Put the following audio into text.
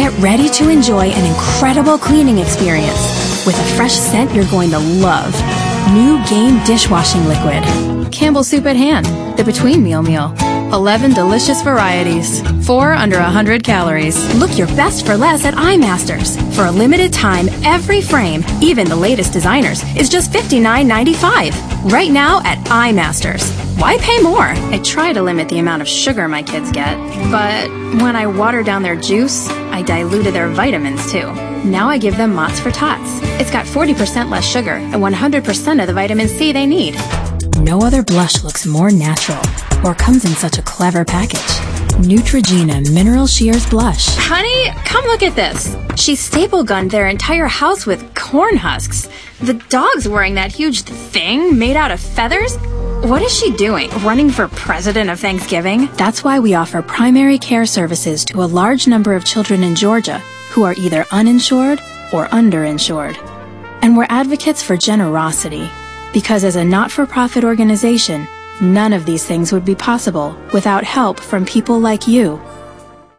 Get ready to enjoy an incredible cleaning experience with a fresh scent you're going to love. New Gain Dishwashing Liquid. Campbell's Soup at Hand, the between meal. 11 delicious varieties, 4 under 100 calories. Look your best for less at iMasters. For a limited time, every frame, even the latest designers, is just $59.95. Right now at iMasters. Why pay more? I try to limit the amount of sugar my kids get, but when I water down their juice, I diluted their vitamins too. Now I give them Mott's for Tots. It's got 40% less sugar and 100% of the vitamin C they need. No other blush looks more natural or comes in such a clever package. Neutrogena Mineral Shears Blush. Honey, come look at this. She staple gunned their entire house with corn husks. The dog's wearing that huge thing made out of feathers. What is she doing? Running for president of Thanksgiving? That's why we offer primary care services to a large number of children in Georgia who are either uninsured or underinsured. And we're advocates for generosity, because as a not-for-profit organization, none of these things would be possible without help from people like you.